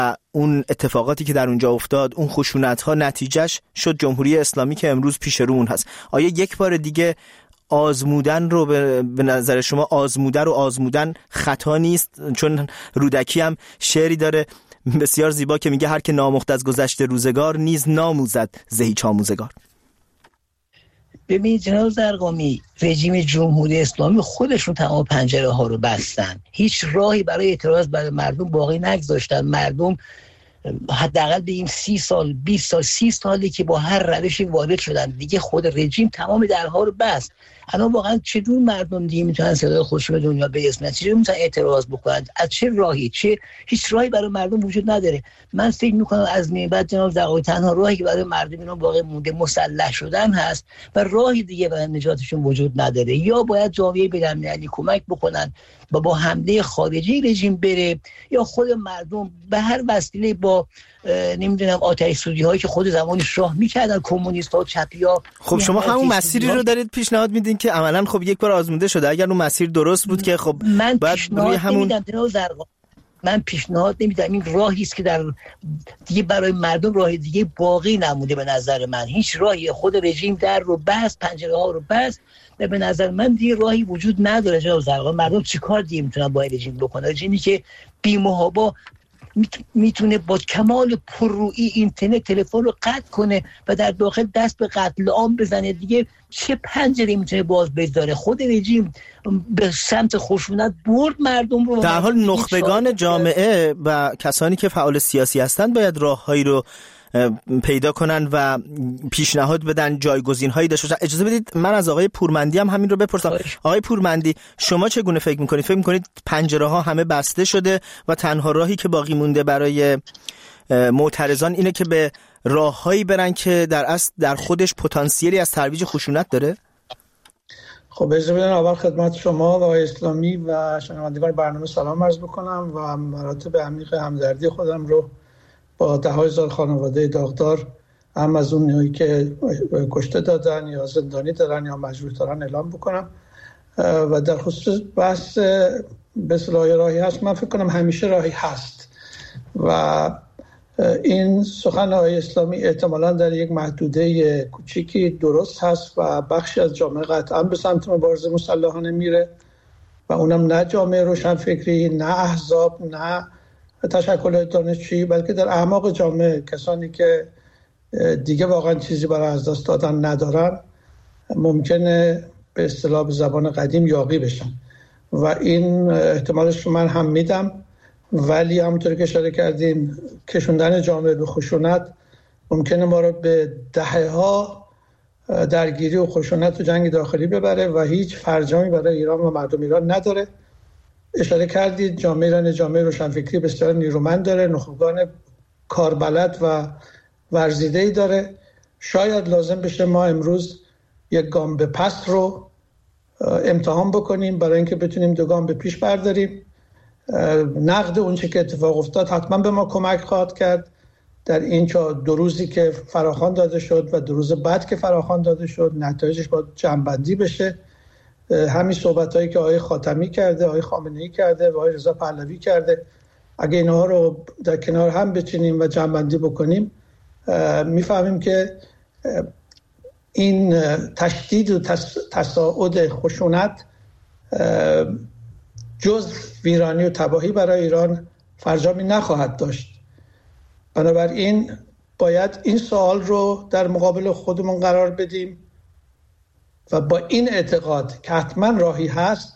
اون اتفاقاتی که در اونجا افتاد، اون خشونت‌ها نتیجهش شد جمهوری اسلامی که امروز پیش رو اون هست. آیا یک بار دیگه آزمودن رو به نظر شما آزمودن خطا نیست؟ چون رودکی هم شعری داره بسیار زیبا که میگه هر که نامخت از گذشته روزگار نیز ناموزد ز هیچ آموزگار. ببینید جناب زرقامی، رژیم جمهوری اسلامی خودشون تمام پنجره ها رو بستن، هیچ راهی برای اعتراض برای مردم باقی نگذاشتن. مردم حداقل بگیم 30 سال 20 سال 30 سالی که با هر روشی وارد شدن، دیگه خود رژیم تمام درها رو بست. الان واقعا چطور مردم دیگه میتونن صدای خودشون به دنیا برسونن؟ چطور میتونن اعتراض بکنن؟ از چه راهی؟ هیچ راهی برای مردم وجود نداره. من فکر میکنم از بعد جناب زرقامی تنها راهی که برای مردم اینا باقی مونده مسلح شدن هست و راهی دیگه برای نجاتشون وجود نداره. یا باید جامعه بین‌المللی کمک بکنن و با حمله خارجی رژیم بره، یا خود مردم به هر وسیله با نمیدونم آتش سوزی هایی که خود زمان شاه میکردن کمونیست ها چپی ها. خب شما همون مسیری رو دارید پیشنهاد میدین که عملا خب یک بار آزموده شده. اگر اون مسیر درست بود که خب من پیشنهاد نمیدم این راهی است که در دیگه برای مردم راه دیگه باقی نمونده. به نظر من هیچ راهی، خود رژیم در رو بست، پنجره ها رو بست و به نظر من دیگه راهی وجود نداره. جناب زرقامی، مردم چیکار دیگه میتونن با رژیم بکنن؟ رژیمی که بی‌محابا میتونه با کمال پررویی اینترنت تلفن رو قطع کنه و در داخل دست به قتل عام بزنه، دیگه چه پنجره میتونه باز بذاره؟ خود رژیم به سمت خشونت برد مردم رو. در حال نخبگان جامعه و کسانی که فعال سیاسی هستند باید راههایی رو پیدا کنن و پیشنهاد بدن، جایگزین‌هایی داشته باشن. اجازه بدید من از آقای پورمندی هم همین رو بپرسم. آقای پورمندی، شما چگونه فکر می‌کنید؟ فکر می‌کنید پنجره‌ها همه بسته شده و تنها راهی که باقی مونده برای معترضان اینه که به راههایی برن که در اصل در خودش پتانسیلی از ترویج خشونت داره؟ خب اجازه بدین اول خدمت شما و آقای اسلامی و شنوندگان برنامه سلام عرض بکنم و مراتب عمیق همدردی خودم رو با 10,000 خانواده داغدار، هم از اونایی که کشته دادن یا زندانی دارن یا مجروح دارن، اعلام بکنم. و در خصوص بحث به اصطلاح راهی هست، من فکر کنم همیشه راهی هست و این سخن آقای اسلامی احتمالاً در یک محدوده کوچیکی درست هست و بخشی از جامعه قطعاً به سمت مبارزه مسلحانه میره و اونم نه جامعه روشنفکری، نه احزاب، نه تشکل دانشجویی، بلکه در اعماق جامعه کسانی که دیگه واقعا چیزی برای از دست دادن ندارن ممکنه به اصطلاح به زبان قدیم یاغی بشن و این احتمالش رو من هم میدم. ولی همونطوری که اشاره کردیم کشوندن جامعه به خشونت ممکنه ما رو به دهه‌ها درگیری و خشونت و جنگ داخلی ببره و هیچ فرجامی برای ایران و مردم ایران نداره. اشاره کردید جامعه ایران جامعه روشنفکری بسیار نیرومند داره، نخبگان کاربلد و ورزیده‌ای داره. شاید لازم بشه ما امروز یک گام به پس رو امتحان بکنیم برای اینکه بتونیم 2 گام به پیش برداریم. نقد اون چه که اتفاق افتاد حتما به ما کمک خواهد کرد در این 2 روزی که فراخوان داده شد و 2 روز بعد که فراخوان داده شد نتایجش باید جمع‌بندی بشه. همین صحبتایی که آقای خاتمی کرده، آقای خامنه‌ای کرده و آقای رضا پهلوی کرده، اگه اینها رو در کنار هم بچینیم و جمع‌بندی بکنیم میفهمیم که این تشدید و تصاعد خشونت جز ویرانی و تباهی برای ایران فرجامی نخواهد داشت. بنابراین باید این سوال رو در مقابل خودمون قرار بدیم و با این اعتقاد که حتما راهی هست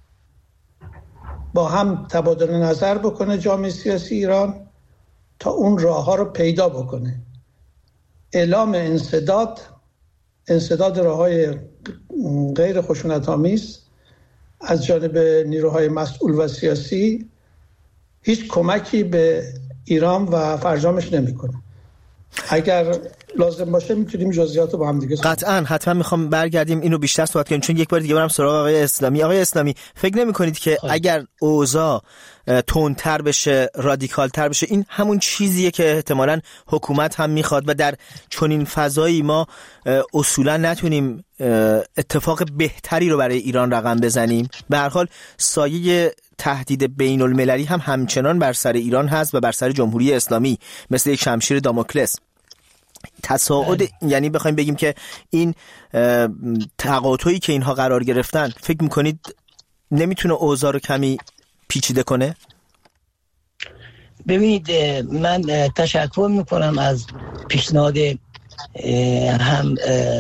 با هم تبادل نظر بکنه جامعه سیاسی ایران تا اون راه ها رو پیدا بکنه. اعلام انسداد راه های غیر خشونت آمیز از جانب نیروهای مسئول و سیاسی هیچ کمکی به ایران و فرجامش نمیکنه. اگر لازم باشه میتونیم جزئیات رو با هم دیگه قطعاً حتما میخوام برگردیم اینو بیشتر صحبت کنیم، چون یک بار دیگه برم سراغ آقای اسلامی. آقای اسلامی، فکر نمی‌کنید که اگر اوضاع تندتر بشه، رادیکالتر بشه، این همون چیزیه که احتمالاً حکومت هم میخواد و در چنین فضایی ما اصولاً نتونیم اتفاق بهتری رو برای ایران رقم بزنیم؟ به هر حال سایه تهدید بین المللی هم همچنان بر سر ایران هست و بر سر جمهوری اسلامی مثل یک شمشیر داموکلس. تصاعد یعنی بخوایم بگیم که این تقاطعی که اینها قرار گرفتن، فکر میکنید نمیتونه اوضاع رو کمی پیچیده کنه؟ ببینید، من تشکر میکنم از پیشنهاد هم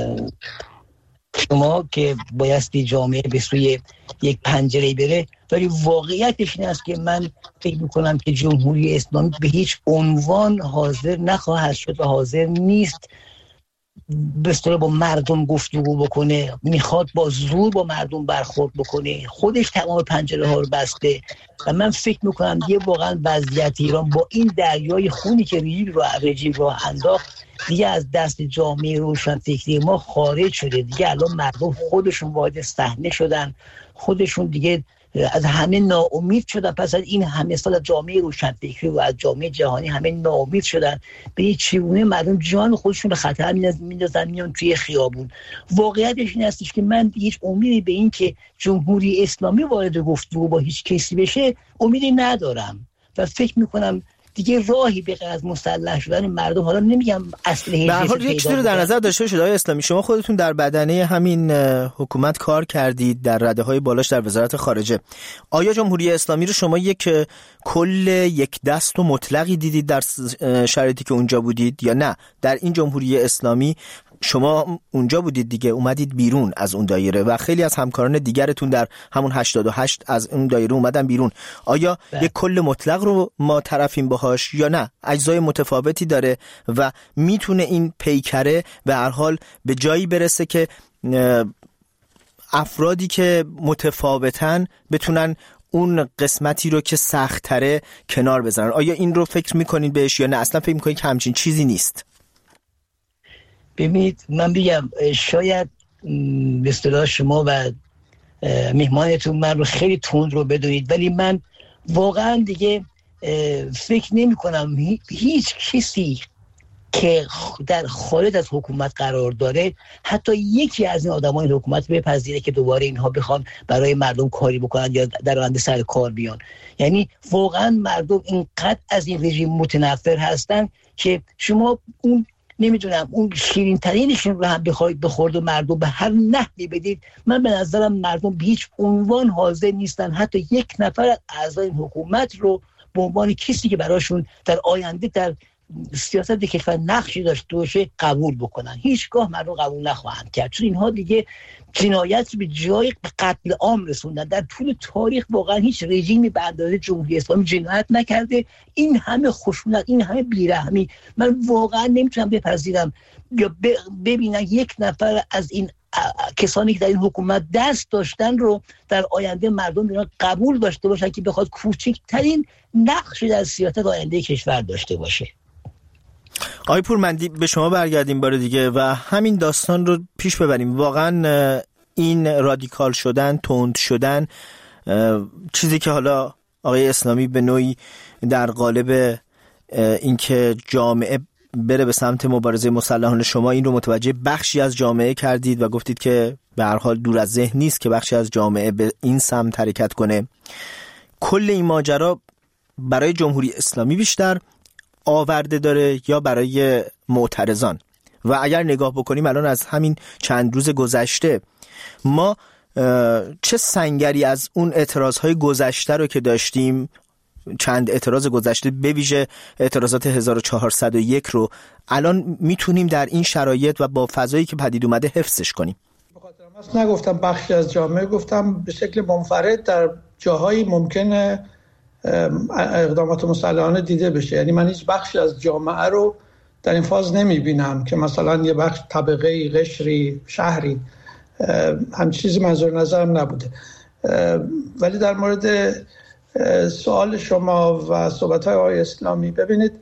شما که بایستی جامعه به سوی یک پنجره بره، ولی واقعیتش این است که من فکر میکنم که جمهوری اسلامی به هیچ عنوان حاضر نخواهد شد و حاضر نیست بستره با مردم گفتگو بکنه، میخواد با زور با مردم برخورد بکنه، خودش تمام پنجره ها رو بسته و من فکر میکنم دیگه واقعا وضعیت ایران با این دریای خونی که رژیم رو انداخت دیگه از دست جامعه روشنفکری ما خارج شده. دیگه الان مردم خودشون وارد صحنه شدن، خودشون دیگه از همه ناامید شدن. پس از این همه سال از جامعه روشنفکری و از جامعه جهانی همه ناامید شدن. به چگونه مردم جان خودشون به خطر میندازن، میان توی خیابون. واقعیتش این هستش که من هیچ امیدی به این که جمهوری اسلامی وارد گفتگو با هیچ کسی بشه امیدی ندارم و فکر میکنم دیگه راهی به غیر از مسلح شدن مردم، حالا نمیگم اسلحه، به هر حال یک چیزی رو در نظر داشته باشید آقای اسلامی، شما خودتون در بدنه همین حکومت کار کردید، در رده‌های بالاش در وزارت خارجه. آیا جمهوری اسلامی رو شما یک کل یک دست و مطلقی دیدید در شرایطی که اونجا بودید یا نه؟ در این جمهوری اسلامی شما اونجا بودید دیگه، اومدید بیرون از اون دایره و خیلی از همکاران دیگرتون در همون 88 از اون دایره اومدن بیرون. آیا یک کل مطلق رو ما طرفیم باهاش یا نه؟ اجزای متفاوتی داره و میتونه این پیکره به هر حال به جایی برسه که افرادی که متفاوتن بتونن اون قسمتی رو که سخت‌تره کنار بذارن. آیا این رو فکر میکنید بهش یا نه اصلا فکر میکنید که همچین چیزی نیست؟ ببینید، من بگم شاید به اصطلاح شما و مهمانتون من رو خیلی تند رو بدونید، ولی من واقعا دیگه فکر نمی کنم هیچ کسی که در خارج از حکومت قرار داره حتی یکی از این آدمای حکومت بپذیره که دوباره اینها بخوان برای مردم کاری بکنن یا در آینده سر کار بیان. یعنی واقعا مردم اینقدر از این رژیم متنفر هستن که شما اون نمیدونم اون شیرین ترینشون رو هم بخواید بخورد و مردم به هر نحوی بدید، من به نظرم مردم به هیچ عنوان حاضر نیستن حتی یک نفر از اعضای حکومت رو به عنوان کسی که براشون در آینده در سیاست کشور نقشی داشته باشه قبول بکنن. هیچگاه مردم قبول نخواهند کرد، چون اینها دیگه جنایت به جای قتل عام رسوندن. در طول تاریخ واقعا هیچ رژیمی به اندازه جمهوری اسلامی جنایت نکرده. این همه خشونت، این همه بیرحمی، من واقعا نمیتونم بپذیرم یا ببینم یک نفر از این کسانی که در این حکومت دست داشتن رو در آینده مردم ایران قبول داشته باشن که بخواد کوچکترین نقشی در سیاست آینده کشور داشته باشه. آقای پورمندی، به شما برگردیم بار دیگه و همین داستان رو پیش ببریم. واقعا این رادیکال شدن، تند شدن، چیزی که حالا آقای اسلامی به نوعی در قالب اینکه جامعه بره به سمت مبارزه مسلحانه، شما این رو متوجه بخشی از جامعه کردید و گفتید که به هر حال دور از ذهن نیست که بخشی از جامعه به این سمت حرکت کنه. کل این ماجرا برای جمهوری اسلامی بیشتر آورده داره یا برای معترضان؟ و اگر نگاه بکنیم الان از همین چند روز گذشته ما چه سنگری از اون اعتراضهای گذشته رو که داشتیم، چند اعتراض گذشته به ویژه اعتراضات 1401 رو الان میتونیم در این شرایط و با فضایی که پدید اومده حفظش کنیم؟ بخاطر نگفتم بخشی از جامعه، گفتم به شکل منفرد در جاهایی ممکنه اقدامات مسلحانه دیده بشه. یعنی من هیچ بخشی از جامعه رو در این فاز نمیبینم که مثلا یه بخش طبقه قشری شهری، همچین چیزی منظور نظرم نبوده. ولی در مورد سوال شما و صحبت‌های آقای اسلامی، ببینید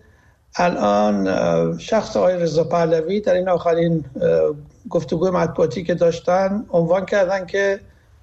الان شخص آقای رضا پهلوی در این آخرین گفتگوی مطبوعاتی که داشتن عنوان کردن که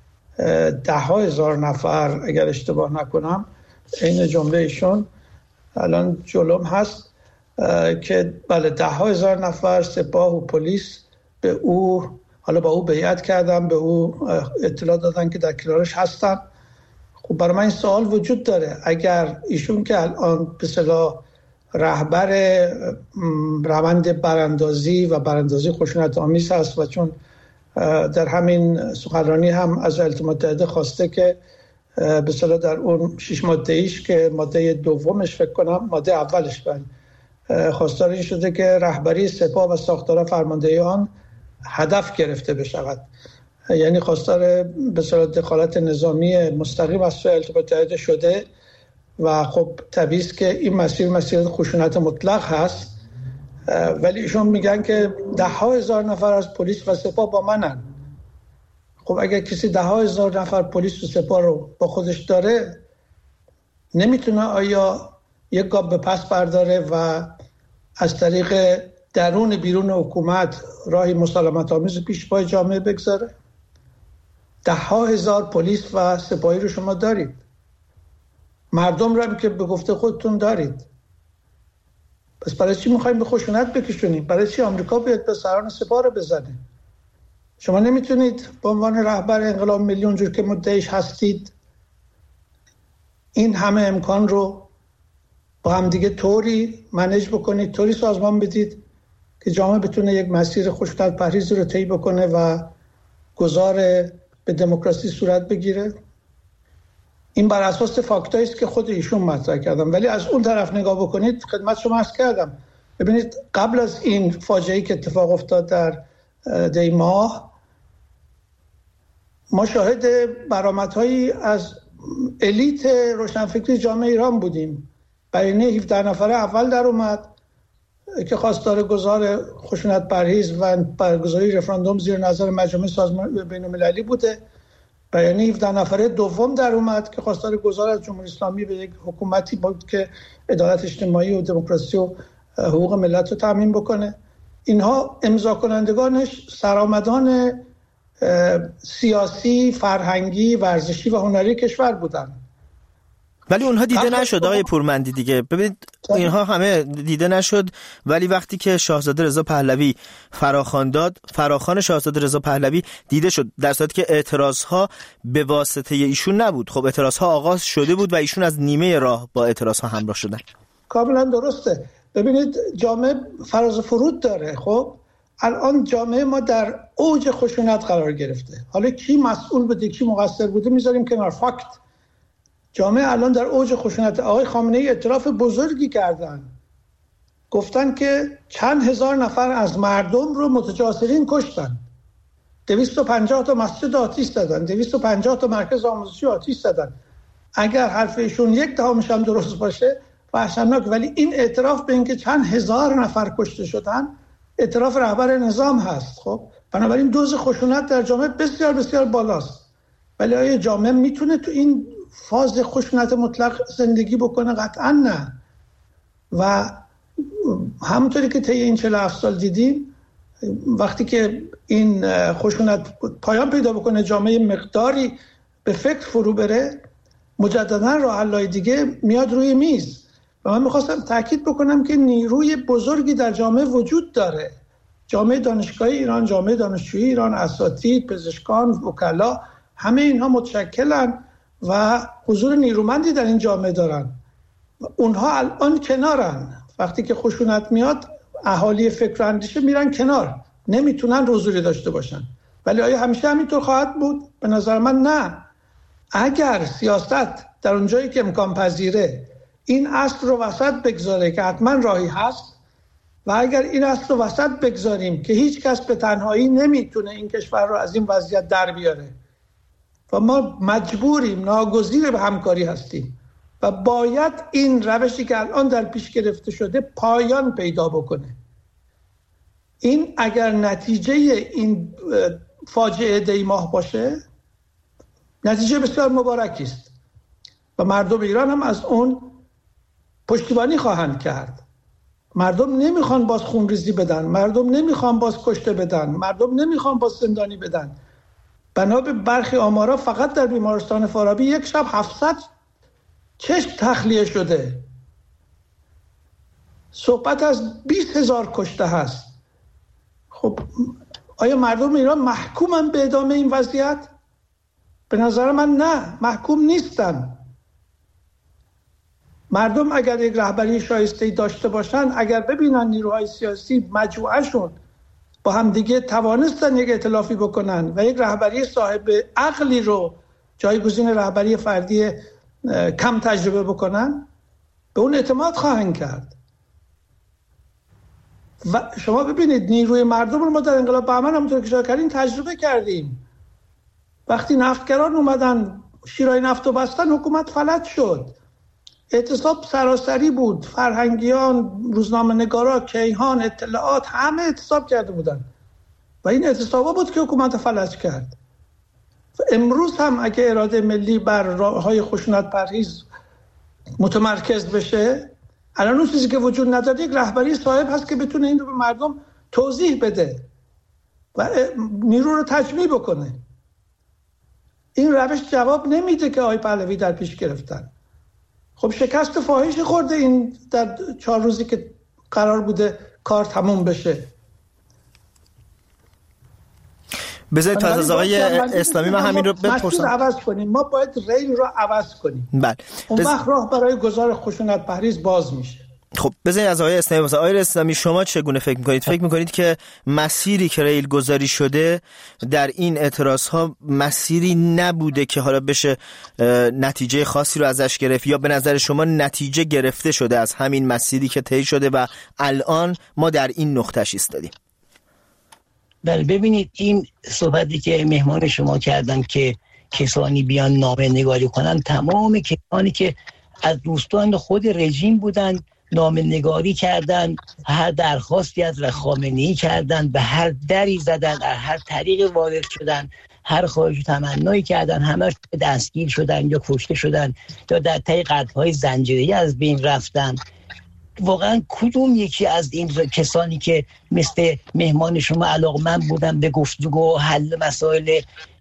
10,000 نفر، اگر اشتباه نکنم این جمله ایشون الان جلوم هست، که بله 10,000 نفر سپاه و پلیس به او، حالا با او بیعت کردن، به او اطلاع دادن که در کنارش هستن. خب برای من این سوال وجود داره، اگر ایشون که الان به اصطلاح رهبر روند براندازی و براندازی خشونت آمیز هست و چون در همین سخنرانی هم از ایالات متحده خواسته که به اصطلاح در اون 6 ماده ایش که ماده دومش فکر کنم ماده اولش خواستار این شده که رهبری سپاه و ساختار فرماندهی آن هدف گرفته بشود، یعنی خواستار به اصطلاح دخالت نظامی مستقیم از سوی ایالات متحده شده و خب طبیعی است که این مسیر خشونت مطلق هست. ولی ایشون میگن که 10,000 نفر از پلیس و سپاه با منن. خب اگر کسی 10,000 نفر پلیس و سپاه رو با خودش داره، نمیتونه آیا یک گام به پس برداره و از طریق درون بیرون حکومت راهی مسالمت آمیز پیش پای جامعه بگذاره؟ 10,000 پلیس و سپاهی رو شما دارید، مردم رو هم که به گفته خودتون دارید، پس برای چی میخوایم به خشونت بکشونیم؟ برای چی آمریکا بیاد به سران سپاه رو بزنه؟ شما نمیتونید به عنوان رهبر انقلاب ملی اونجور که مدعیش هستید این همه امکان رو با هم دیگه طوری منیج بکنید، طوری سازمان بدید که جامعه بتونه یک مسیر خشونت پرهیز رو طی بکنه و گذار به دموکراسی صورت بگیره؟ این بر اساس فاکتایی است که خود ایشون مطرح کردم. ولی از اون طرف نگاه بکنید، خدمت شما عرض کردم، ببینید قبل از این فاجعه‌ای که اتفاق افتاد در دی ماه، ما شاهد برآمدهایی از الیت روشنفکری جامعه ایران بودیم. بیانیه 17 نفره اول در اومد که خواستار گذار خشونت پرهیز و برگزاری رفراندوم زیر نظر مجامع سازمان بین‌المللی بوده. بیانیه 17 نفره دوم در اومد که خواستار گذار از جمهوری اسلامی به یک حکومتی بود که عدالت اجتماعی و دموکراسی و حقوق ملت رو تامین بکنه. اینها امضا کنندگانش سرآمدان سیاسی، فرهنگی، ورزشی و هنری کشور بودن. ولی اونها دیده نشد آقای پورمندی دیگه. ببینید اینها همه دیده نشد، ولی وقتی که شاهزاده رضا پهلوی فراخوان داد، فراخوان شاهزاده رضا پهلوی دیده شد، در صورتی که اعتراضها به واسطه ایشون نبود. خب اعتراضها آغاز شده بود و ایشون از نیمه راه با اعتراضها همراه شدن. کاملا درسته. ببینید جامعه فراز و فرود داره. خب الان جامعه ما در اوج خشونت قرار گرفته. حالا کی مسئول بوده کی مقصر بوده میذاریم کنار. فاکت جامعه الان در اوج خشونت. آقای خامنه‌ای اعتراف بزرگی کردن، گفتن که چند هزار نفر از مردم رو متجاسرین کشتن، 250 تا مسجد آتش زدن، 250 تا مرکز آموزشی آتش زدن. اگر حرفشون 1/10 هم درست باشه وحشتناک، ولی این اعتراف به اینکه چند هزار نفر کشته شدن اعتراف رهبر نظام هست. خب بنابراین دوز خشونت در جامعه بسیار بسیار بالاست. ولی آیا جامعه میتونه تو این فاز خشونت مطلق زندگی بکنه؟ قطعا نه. و همونطوری که طی این 47 سال دیدیم، وقتی که این خشونت پایان پیدا بکنه، جامعه مقداری به فکر فرو بره، مجددا راه حل‌های دیگه میاد روی میز. و من میخواستم تاکید بکنم که نیروی بزرگی در جامعه وجود داره. جامعه دانشگاهی ایران، جامعه دانشجویی ایران، اساتید، پزشکان، وکلا، همه اینها متشکلن و حضور نیرومندی در این جامعه دارن. اونها الان کنارن. وقتی که خشونت میاد، اهالی فکر و اندیشه میرن کنار، نمیتونن حضوری داشته باشن. ولی آیا همیشه همینطور خواهد بود؟ به نظر من نه. اگر سیاست در اونجایی که امکان پذیره این اصل رو وسط بگذاره که حتما راهی هست، و اگر این اصل رو وسط بگذاریم که هیچ کس به تنهایی نمیتونه این کشور رو از این وضعیت در بیاره و ما مجبوریم، ناگزیر به همکاری هستیم و باید این روشی که الان در پیش گرفته شده پایان پیدا بکنه. این اگر نتیجه این فاجعه دی ماه باشه، نتیجه بسیار مبارکی است و مردم ایران هم از اون پشتیبانی خواهند کرد. مردم نمیخوان باز خونریزی بدن، مردم نمیخوان باز کشته بدن، مردم نمیخوان باز زندانی بدن. بنا به برخی آمارا فقط در بیمارستان فارابی یک شب 700 چشم تخلیه شده. صحبت از 20,000 کشته هست. خب آیا مردم ایران محکومن به ادامه این وضعیت؟ به نظر من نه، محکوم نیستن. مردم اگر یک رهبری شایسته‌ای داشته باشن، اگر ببینن نیروهای سیاسی مجموعه‌شون با هم دیگه توانستن یک ائتلافی بکنن و یک رهبری صاحب عقلی رو جایگزین رهبری فردی کم تجربه بکنن، به اون اعتماد خواهند کرد. و شما ببینید نیروی مردم رو ما در انقلاب بهمن همونطور که اشاره کردین تجربه کردیم. وقتی نفتگران اومدن شیرای نفت رو بستن، حکومت فلج شد. اعتصاب سراسری بود، فرهنگیان، روزنامه نگارا، کیهان، اطلاعات، همه اعتصاب کرده بودن و این اعتصابا بود که حکومت فلج کرد. امروز هم اگه اراده ملی بر راههای خشونت پرهیز متمرکز بشه، الان اون چیزی که وجود نداره یک رهبری صاحب هست که بتونه این رو به مردم توضیح بده و نیرو رو تجمیع بکنه. این روش جواب نمیده که آقای پهلوی در پیش گرفتن. خب شکست فاحشی خورده این در 4 روزی که قرار بوده کار تموم بشه. بذارید تا از آقای اسلامی من همین رو بپرسم. عوض کنیم، ما باید ریل رو عوض کنیم. بله. اون وقت راه برای گذار خشونت پرهیز باز میشه. خب بذارید از آقای اسلامی بپرسم. آقای اسلامی شما چگونه فکر میکنید؟ فکر میکنید که مسیری که ریل گذاری شده در این اعتراض ها مسیری نبوده که حالا بشه نتیجه خاصی رو ازش گرفت، یا به نظر شما نتیجه گرفته شده از همین مسیری که طی شده و الان ما در این نقطه‌اش ایستادیم؟ بله ببینید، این صحبتی که مهمان شما کردن که کسانی بیان نامه نگاری کنن، تمام کسانی که از دوستان خود رژیم بودن نامه نگاری کردن، هر درخواستی از خامنه‌ای کردن، به هر دری زدن، در هر طریق وارد شدن، هر خواهش و تمنایی کردن، همه دستگیر شدن یا کشته شدن یا در طی قتل‌های زنجیره‌ای از بین رفتن. واقعا کدوم یکی از این کسانی که مثل مهمان شما علاقمند بودن به گفتگو و حل مسائل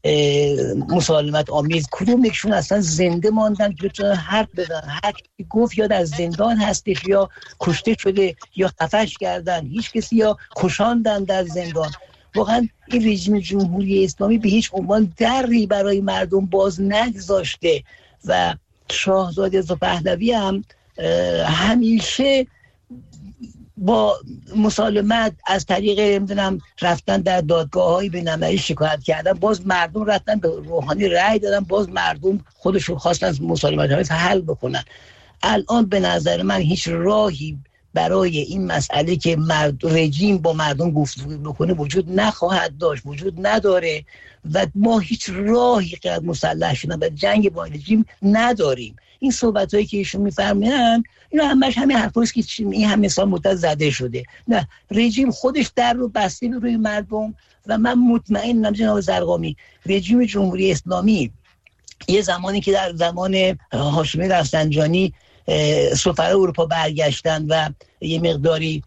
مسالمت آمیز، کدوم یکشون اصلا زنده ماندن که بتونن حرف بزنن؟ هر کی گفت یا در زندان هستش یا کشته شده یا خفش کردن، هیچ کسی یا کشاندن در زندان. واقعا این رژیم جمهوری اسلامی به هیچ عنوان دری برای مردم باز نگذاشته و شاهزاده رضا پهلوی هم همیشه با مسالمت از طریق نمیدونم رفتن در دادگاه‌های بین‌المللی شکایت کردن، باز مردم رفتن به روحانی رأی دادن، باز مردم خودشون خواستن از مسالمت حل بکنن. الان به نظر من هیچ راهی برای این مسئله که رژیم با مردم گفتگو بکنه وجود نخواهد داشت، وجود نداره و ما هیچ راهی غیر مسلح شدن و جنگ با رژیم نداریم. این صحبتایی که ایشون میفرمایند اینا همش همین حرفاست که این همه سال مدت زده شده. نه، رژیم خودش در رو بسته روی مردم و من مطمئنم جناب زرقامی رژیم جمهوری اسلامی یه زمانی که در زمان هاشمی رفسنجانی سفرای اروپا برگشتن و یه مقداری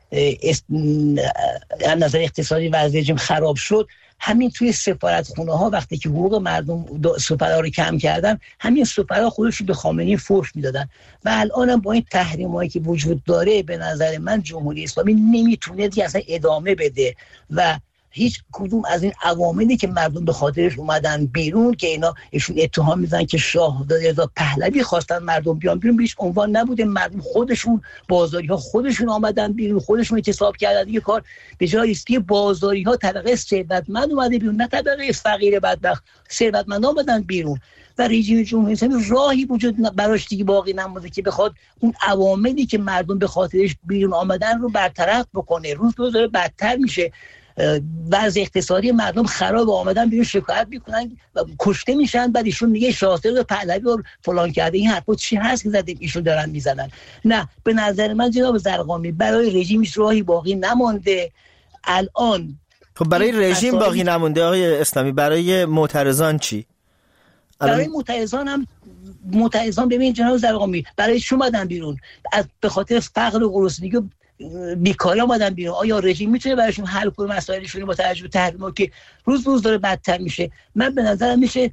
از نظر اقتصادی وضع رژیم خراب شد، همین توی سفارتخونه ها وقتی که حقوق مردم سفرا رو کم کردن، همین سفرا خودشون به خامنه‌ای فحش میدادن و الان هم با این تحریمایی که وجود داره به نظر من جمهوری اسلامی نمیتونه دیگه اصلا ادامه بده و هیچ کدوم از این عواملی که مردم به خاطرش اومدن بیرون که ایشون اتهام میزنن که شاهزاده رضا پهلوی خواستن مردم بیان بیرون، بهش عنوان نبوده. مردم خودشون بازاری ها خودشون آمدن بیرون، خودشون اعتصاب کردن. دیگه کار به جای است که بازاری ها طبقه ثروتمند اومده بیرون، نه طبقه فقیر بدبخت. ثروتمند آمدن بیرون و رژیم جمهوری اسلامی راهی وجود براش دیگه باقی نمونده که بخواد اون عواملی که مردم به خاطرش بیرون آمدن رو برطرف بکنه. روز به روز داره بدتر میشه. وضع اقتصادی مردم خراب، آمدن بیرون شکایت میکنن و کشته میشن، بعد ایشون میگه شاهزاده پهلوی رو فلان کرده. این حرفا چی هست که زدیم ایشون دارن میزنن؟ نه، به نظر من جناب زرقامی برای رژیمش راهی باقی نمونده الان. خب برای رژیم باقی نمونده آقای اسلامی، برای معترضان چی؟ برای معترضان ببین جناب زرقامی، برای شما اومدن بیرون به خاطر فقر و گرسنگی و بیکاری اومدن بیرون. آیا رژیم میتونه براشون حل کنه مسائلشون با توجه به تحریما که روز روز داره بدتر میشه؟ من به نظرم میشه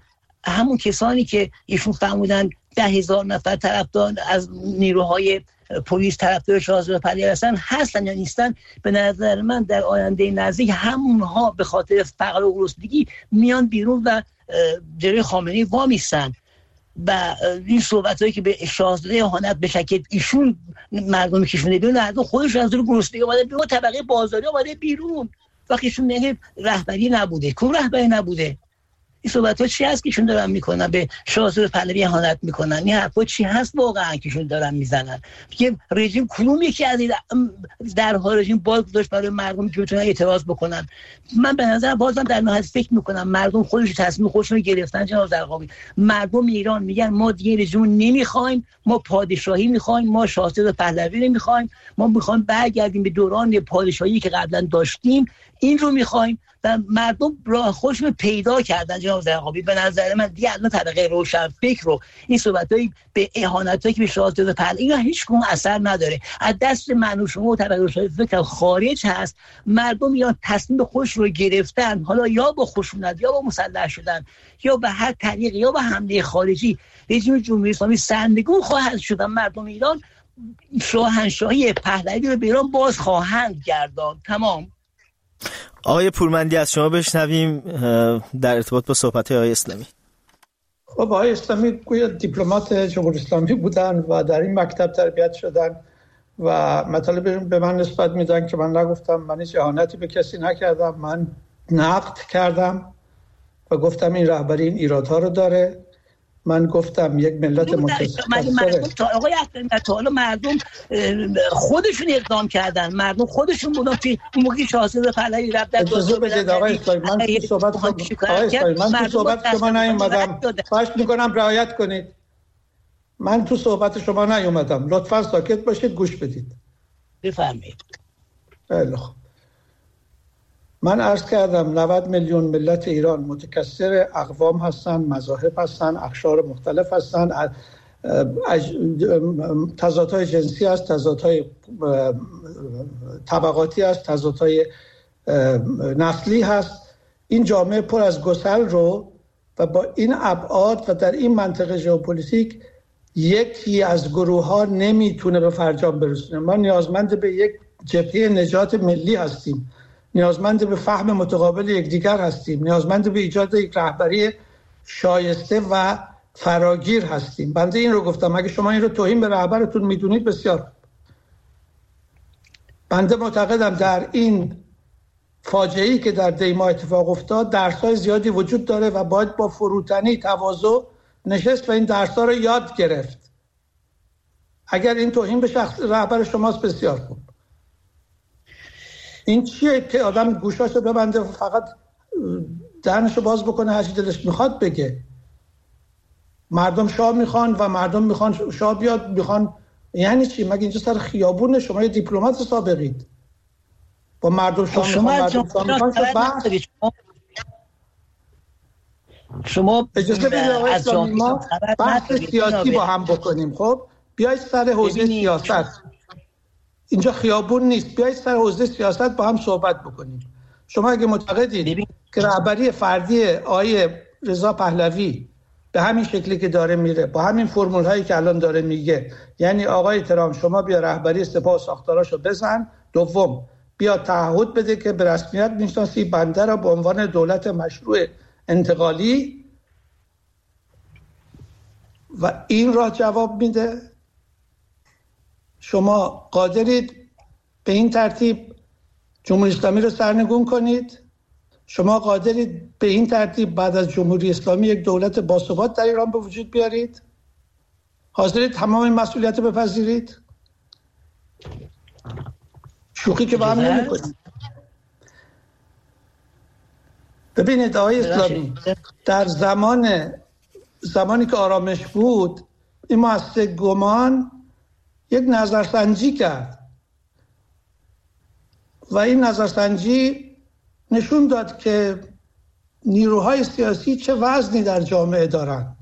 همون کسانی که ایشون فرمودن 10,000 نفر طرفدار از نیروهای پلیس طرفدار شاهزاده پهلوی هستن یا نیستن، به نظر من در آینده نزدیک همونها به خاطر فقر و گرسنگی میان بیرون و جلوی خامنه‌ای وامیستن. و این صحبتایی که به شاهزاده اهانت به شکل ایشون مردم کشونده بیرون، مردم خودش از دور گرسنگی اومده بیرون، طبقه بازاری اومده بیرون. وقتی ایشون میگه رهبری نبوده، کو رهبری نبوده؟ این صحبت‌ها چی هست که ایشون دارن میکنن؟ به شاهزاده پهلوی اهانت میکنن. این حرفا چی هست واقعا که ایشون دارن میزنن؟ که رژیم کدوم یکی از درها رژیم باز گذاشت برای مردم که بتونن اعتراض بکنن؟ من به نظر بازم در نهایت فکر میکنم مردم خودش تصمیم خودشون رو گرفتن. جناب زرقاوی، مردم ایران میگن ما دیگه رژیم نمیخوایم، ما پادشاهی میخوایم، ما شاهزاده پهلوی نمیخوایم، ما میخوایم برگردیم به دوران پادشاهی که قبلا داشتیم، این رو میخوایم. و مردم راه خودشون پیدا کردن. جناب زرقاوی، به نظر من دیگه الان طبقه روشن فکر رو این صحبتایی به اهانتایی که به شاهزاده پهلوی اینا هیچ کدوم اثر نداره. از دست من و شما و طبقه روشن فکر خارج هست. مردم یا تصمیم خودش رو گرفتن، حالا یا با خشونت یا با مسلح شدن یا به هر طریق یا با حمله خارجی رژیم جمهوری اسلامی سرنگون خواهد شد. مردم ایران شاهنشاهی پهلوی رو به ایران باز خواهند گرداند. تمام. آقای پورمندی، از شما بشنویم در ارتباط با صحبت‌های آقای اسلامی. خب آقای اسلامی گویا دیپلمات جمهوری اسلامی بودن و در این مکتب تربیت شدن و مطالب به من نسبت میدن که من نگفتم. من هیچ اهانتی به کسی نکردم. من نقد کردم و گفتم این رهبری این ایرادها رو داره. من گفتم یک ملت متکثر. آقای احمدی، مردم خودشون اقدام کردن، مردم خودشون بودن که اون موقع شاهزاده پهلوی رفت در اجازه بدید آقای اسلامی، من تو صحبت شما نیومدم. خواهش میکنم رعایت کنید. من تو صحبت شما نیومدم. لطفاً ساکت باشید، گوش بدید. بفرمایید. خیلی خوب. من عرض کردم 90 میلیون ملت ایران متکثر اقوام هستن، مذاهب هستن، اقشار مختلف هستن، تضادهای جنسی هست، تضادهای طبقاتی هست، تضادهای نسلی هست. این جامعه پر از گسل رو و با این ابعاد و در این منطقه ژئوپلیتیک یکی از گروه ها نمیتونه به فرجام برسونه. ما نیازمند به یک جبهه نجات ملی هستیم، نیازمند به فهم متقابل یکدیگر هستیم، نیازمند به ایجاد یک رهبری شایسته و فراگیر هستیم. بنده این رو گفتم. اگه شما این رو توهین به رهبرتون میدونید بسیار. بنده معتقدم در این فاجعه‌ای که در دیما اتفاق افتاد درس‌های زیادی وجود داره و باید با فروتنی تواضع نشست و این درس‌ها رو یاد گرفت. اگر این توهین به شخص رهبر شماست بسیار خوب. این چیه که آدم گوشاشو ببنده و فقط دهنشو باز بکنه هر چی دلش میخواد بگه؟ مردم شاه میخوان و مردم میخوان شاه بیاد، میخوان یعنی چی؟ مگه اینجا سر خیابونه؟ شما یه دیپلمات سابقید. با مردم شاه میخوان شما اجازه بدید آقای اسلامی ما بحث سیاسی با هم بکنیم. خب بیایید سر حوزه سیاست. اینجا خیابون نیست. بیایید سر حوزه سیاست با هم صحبت بکنیم. شما اگه معتقدید که رهبری فردی آقای رضا پهلوی به همین شکلی که داره میره، با همین فرمول هایی که الان داره میگه، یعنی آقای ترام شما بیا رهبری سپاه و ساختاراشو بزن. دوم، بیا تعهد بده که به رسمیت میشناسی بنده را به عنوان دولت مشروع انتقالی و این را جواب میده. شما قادرید به این ترتیب جمهوری اسلامی رو سرنگون کنید؟ شما قادرید به این ترتیب بعد از جمهوری اسلامی یک دولت باثبات در ایران به وجود بیارید؟ حاضرید تمام این مسئولیت رو بپذیرید؟ شوخی که با هم نمی‌کنید. ببینید آقای اسلامی، در زمانی که آرامش بود این مؤسسه گمان یک نظرسنجی کرد و این نظرسنجی نشون داد که نیروهای سیاسی چه وزنی در جامعه دارند.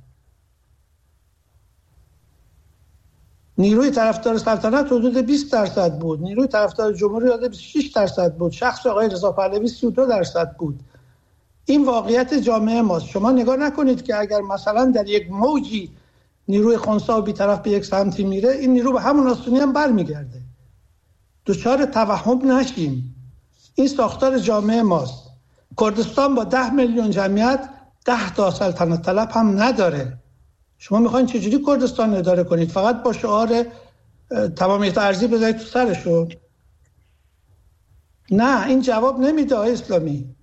نیروی طرفدار سلطنت حدود 20% بود، نیروی طرفدار جمهوری حدود 26% بود، شخص آقای رضا پهلوی 32% بود. این واقعیت جامعه ماست. شما نگاه نکنید که اگر مثلا در یک موجی نیروی خنثی و بی‌طرف به یک سمتی میره، این نیرو به همون آسونی هم برمیگرده. دچار توهم نشیم. این ساختار جامعه ماست. کردستان با 10 میلیون جمعیت 10 تا سلطنت طلب هم نداره. شما میخواین چجوری کردستان اداره کنید؟ فقط با شعار تمامیت ارضی بذارید تو سرشون؟ نه، این جواب نمیده آقای اسلامی.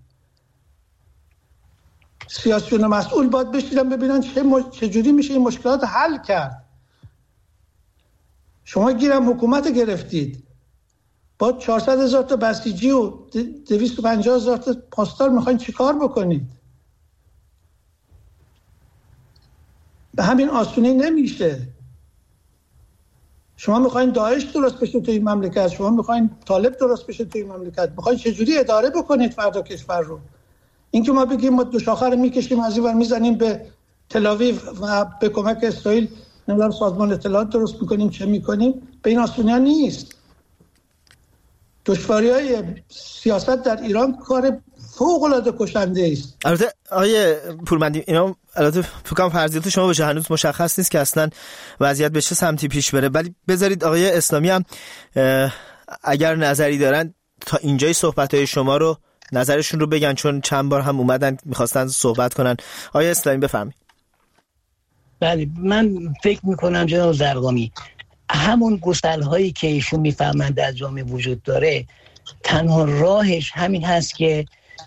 سیاسیون مسئول باید بشینن ببینن چجوری میشه این مشکلات حل کرد. شما گیرم حکومت گرفتید با 400,000 تا بسیجی و 250,000 تا پاسدار، میخواین چیکار بکنید؟ به همین آسونی نمیشه. شما میخواین داعش درست بشه تو این مملکت، شما میخواین طالب درست بشه تو این مملکت، میخواین چجوری اداره بکنید فردا کشور رو؟ اینکه ما بگیم ما دو شاخه رو میکشیم از این ور میزنیم به تل‌آویو و به کمک اسرائیل نمیدونم سازمان اطلاعات درست میکنیم چه میکنیم، به این آسونی نیست. دشواری‌های سیاست در ایران کار فوق‌العاده کشنده است. البته آیه پورمندی، اینا البته فکر کنم فرضیات شما بشه، هنوز مشخص نیست که اصلا وضعیت به چه سمتی پیش بره، ولی بذارید آقای اسلامی هم اگر نظری دارن تا اینجای صحبت‌های شما رو نظرشون رو بگن، چون چند بار هم اومدن می‌خواستن صحبت کنن. آقای اسلامی بفرمایید. بله، من فکر می‌کنم جناب زرقامی همون گسل‌هایی که ایشون می‌فهمند در جامعه وجود داره، تنها راهش همین هست که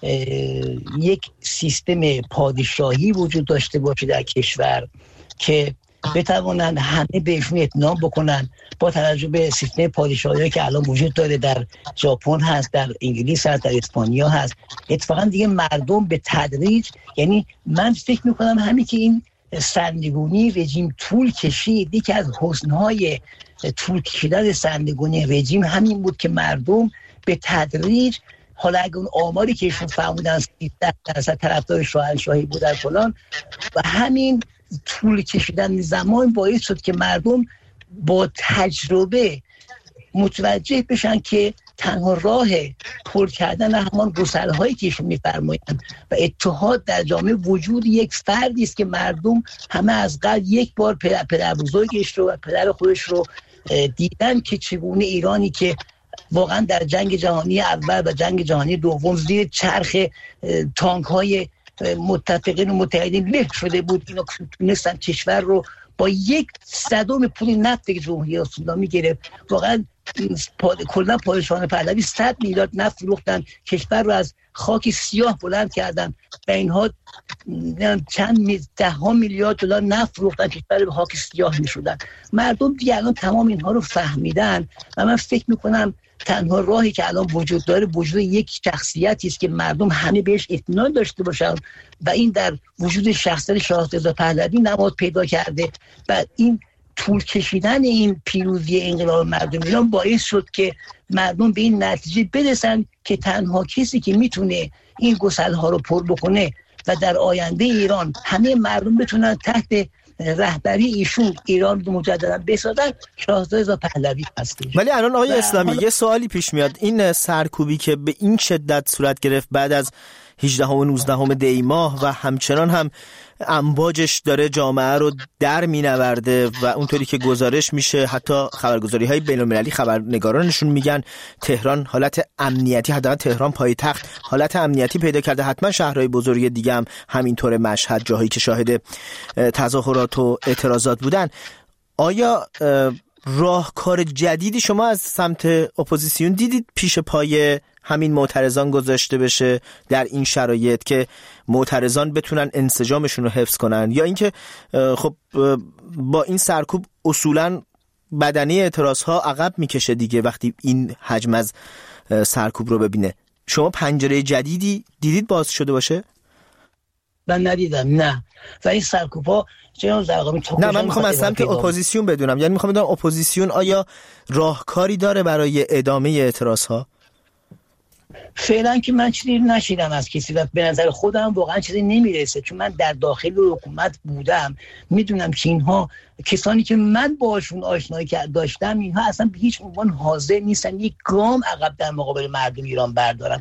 یک سیستم پادشاهی وجود داشته باشه در کشور که بتوانند همه بهشون اطمینان بکنن، با توجه به سیستم پادشاهی که الان وجود داره، در ژاپن هست، در انگلیس هست، در اسپانیا هست. اتفاقا دیگه مردم به تدریج، یعنی من فکر میکنم همین که این سرنگونی رژیم طول کشید، یکی از حسنهای طول کشیدن سرنگونی رژیم همین بود که مردم به تدریج، حالا اگه اون آماری که ایشون فرمودن 13% طرفدار شاهنشاهی بودن فلان، و همین طول کشیدن زمان باعث شد که مردم با تجربه متوجه بشن که تنها راه پر کردن همان گسل‌هایی که ایشون می‌فرمایند و اتحاد در جامعه وجود یک فردی است که مردم همه از قبل یک بار پدر بزرگش رو و پدر خودش رو دیدن که چگونه ایرانی که واقعا در جنگ جهانی اول و جنگ جهانی دوم زیر چرخ تانک‌های متفقین و متحدین له شده بود، اینا تونستن کشور رو با 1/100 پول نفت جمهوری اسلامی گرفت. واقعا کلا پادشاهان پهلوی 100 میلیارد نفت فروختن، کشور رو از خاک سیاه بلند کردن و اینها چند 10 میلیارد دلار نفت فروختن، کشور به خاک سیاه میشدن. مردم دیگه الان تمام اینها رو فهمیدن و من فکر میکنم تنها راهی که الان وجود داره وجود یک شخصیتی است که مردم همه بهش اطمینان داشته باشن و این در وجود شخصیت شاهزاده پهلوی نماد پیدا کرده و این طول کشیدن این پیروزی انقلاب مردم ایران باعث شد که مردم به این نتیجه برسن که تنها کسی که میتونه این گسل‌ها رو پر بکنه و در آینده ایران همه مردم بتونن تحت رهبری ایشون ایران رو مجددا بسازن، شاهزاده پهلوی هستش. ولی الان آقای اسلامی یه سوالی پیش میاد، این سرکوبی که به این شدت صورت گرفت بعد از 18 و 19 دی ماه و همچنان هم امواجش داره جامعه رو در مینورده و اونطوری که گزارش میشه حتی خبرگزاری های بین المللی خبرنگارانشون میگن تهران حالت امنیتی، حداقل تهران پایتخت حالت امنیتی پیدا کرده، حتما شهرهای بزرگ دیگه هم همینطوره، مشهد، جاهایی که شاهد تظاهرات و اعتراضات بودن. آیا راهکار جدیدی شما از سمت اپوزیسیون دیدید پیش پای همین معترضان گذاشته بشه در این شرایط که معترضان بتونن انسجامشون رو حفظ کنن، یا اینکه خب با این سرکوب اصولا بدنه اعتراضها عقب میکشه دیگه وقتی این حجم از سرکوب رو ببینه؟ شما پنجره جدیدی دیدید باز شده باشه؟ من ندیدم، نه. و این سرکوب‌ها جناب زرقامی نه، من میخوام از سمت اپوزیسیون بدونم، یعنی میخوام بدونم اپوزیسیون آیا راهکاری داره برای ادامه اعتراضها؟ فعلا که من چیزی نشیدم از کسی و به نظر خودم واقعا چیزی نمیرسه، چون من در داخل حکومت بودم، میدونم که اینها کسانی که من باشون آشنایی داشتم اینها اصلا به هیچ عنوان حاضر نیستن یک گام عقب در مقابل مردم ایران بردارن.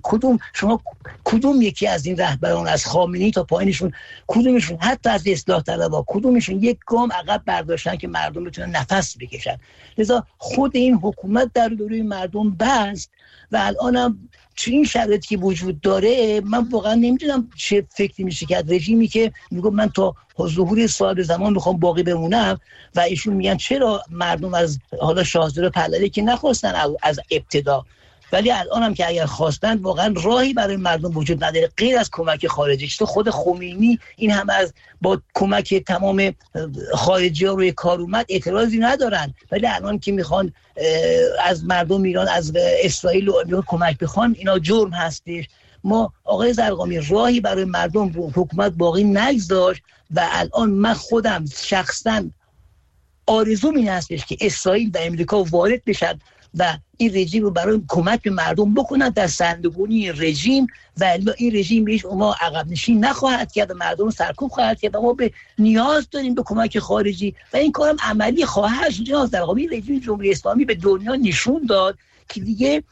کدوم یکی از این رهبران از خامنه‌ای تا پایینشون کدومشون حتی از اصلاح طلبها کدومشون یک گام عقب برداشتن که مردم بتونن نفس بکشن؟ لذا خود این حکومت در روی مردم بست و الانم تو این شرایطی که وجود داره من واقعا نمیدونم چه فکری میشه کرد. رژیمی که میگه من تا ظهور صاحب زمان میخوام باقی بمونم و ایشون میگن چرا مردم از حالا شاهزاده پهلوی که نخواستن از ابتدا، ولی الان هم که اگر خواستن واقعا راهی برای مردم وجود نداره غیر از کمک خارجی. تو خود خمینی این هم از با کمک تمام خارجی ها روی کار اومد، اعتراضی ندارن، ولی الان که میخوان از مردم ایران از اسرائیل و کمک بخوان اینا جرم هستش. ما آقای زرقامی راهی برای مردم حکومت باقی نگذاشت و الان من خودم شخصا آرزوم این هستش که اسرائیل و امریکا وارد بشن و این رژیم رو برای کمک به مردم بکنن در سرنگونی رژیم و این رژیم هیچ ما عقب نشین نخواهد کرد و مردم رو سرکوب خواهد کرد. ما به نیاز داریم به کمک خارجی و این کارم عملی خواهد شد. جناب زرقامی رژیم جمهوری اسلامی به دنیا نشون داد که دیگه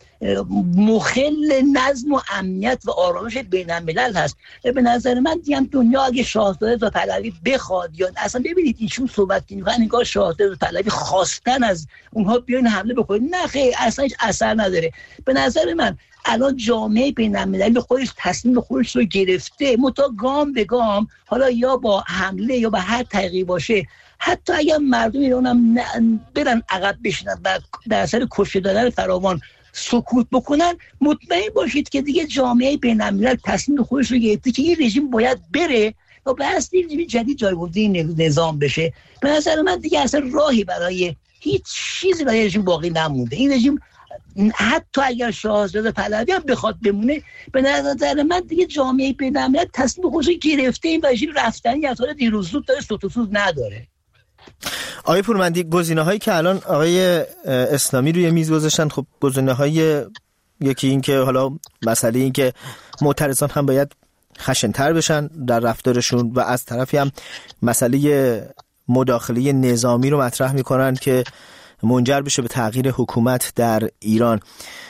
مخل نظم و امنیت و آرامش بین الملل هست. به نظر من دیگه دنیا اگه شاهزاده و پهلوی بخواد یا اصلا ببینید ایشون صحبت می‌کنن انگار شاهزاده و پهلوی خواستن از اونها بیان حمله بکنن، نه خیر، اصلا هیچ اثر نداره. به نظر من الان جامعه بین المللی خودش تصمیم خودش رو گرفته، متا گام به گام، حالا یا با حمله یا به هر طریقی باشه، حتی اگر مردم ایران هم برن عقب بشینن و در اثر کشته دادن فراوان سکوت بکنن، مطمئن باشید که دیگه جامعه بین الملل تصمیم خودش رو گرفته که این رژیم باید بره و به اصل رژیم جدید جایگزین نظام بشه. به نظر من دیگه اصلا راهی برای هیچ چیزی برای رژیم باقی نمونده. این رژیم حتی اگر شاهزاده پهلوی هم بخواد بمونه، به نظر من دیگه جامعه بین الملل تصمیم خودش رو گرفته، این رژیم رفتنی از حال دیروز زود داره، سوت و سوز نداره. آقای پورمندی، گزینه‌هایی که الان آقای اسلامی روی میز گذاشتن، خب گزینه‌های یکی این که حالا مسئله این که معترضان هم باید خشن‌تر بشن در رفتارشون و از طرفی هم مسئله مداخله نظامی رو مطرح می‌کنن که منجر بشه به تغییر حکومت در ایران.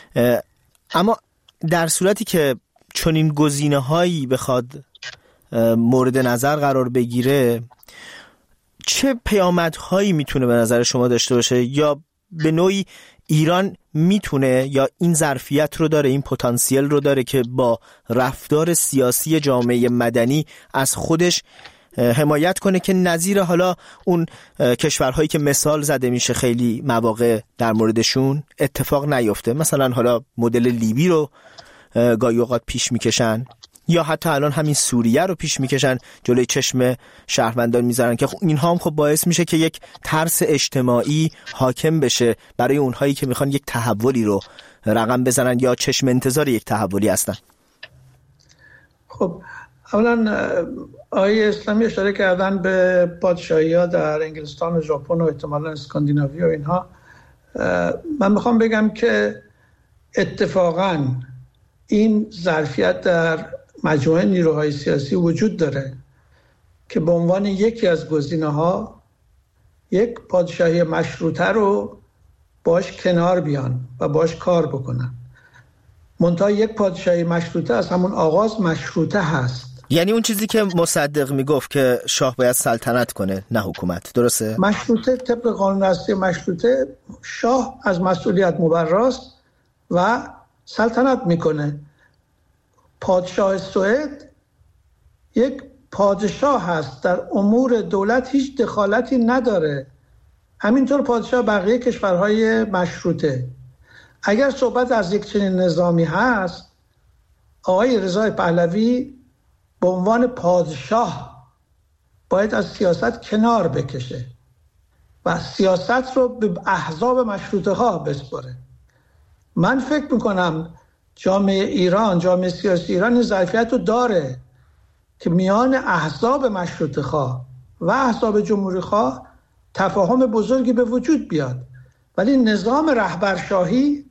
اما در صورتی که چنین گزینه‌هایی بخواد مورد نظر قرار بگیره، چه پیامدهایی میتونه به نظر شما داشته باشه؟ یا به نوعی ایران میتونه یا این ظرفیت رو داره، این پتانسیل رو داره که با رفتار سیاسی جامعه مدنی از خودش حمایت کنه که نظیر حالا اون کشورهایی که مثال زده میشه خیلی مواقع در موردشون اتفاق نیفته؟ مثلا حالا مدل لیبی رو گاهی اوقات پیش میکشن یا حتی الان همین سوریه رو پیش میکشن، جلوی چشم شهروندان میذارن که اینها هم خب باعث میشه که یک ترس اجتماعی حاکم بشه برای اونهایی که میخوان یک تحولی رو رقم بزنن یا چشم انتظار یک تحولی هستن. خب اولا آقای اسلامی اشاره کردن به پادشاهی‌ها در انگلستان و ژاپن و احتمالاً اسکاندیناوی و اینها. من میخوام بگم که اتفاقاً این ظرفیت در مجموعه نیروهای سیاسی وجود داره که به عنوان یکی از گزینه‌ها یک پادشاهی مشروطه رو باش کنار بیان و باش کار بکنن. منتها یک پادشاهی مشروطه از همون آغاز مشروطه هست. یعنی اون چیزی که مصدق میگفت که شاه باید سلطنت کنه نه حکومت، درسته؟ مشروطه طبق قانون اساسی مشروطه شاه از مسئولیت مبراست و سلطنت میکنه. پادشاه سوئد یک پادشاه هست، در امور دولت هیچ دخالتی نداره. همینطور پادشاه بقیه کشورهای مشروطه. اگر صحبت از یک چنین نظامی هست، آقای رضا پهلوی به عنوان پادشاه باید از سیاست کنار بکشه و سیاست رو به احزاب مشروطه ها بسپاره. من فکر میکنم جامعه ایران، جامعه سیاسی ایران ظرفیت رو داره که میان احزاب مشروطه خواه و احزاب جمهوری خواه تفاهم بزرگی به وجود بیاد، ولی نظام رهبرشاهی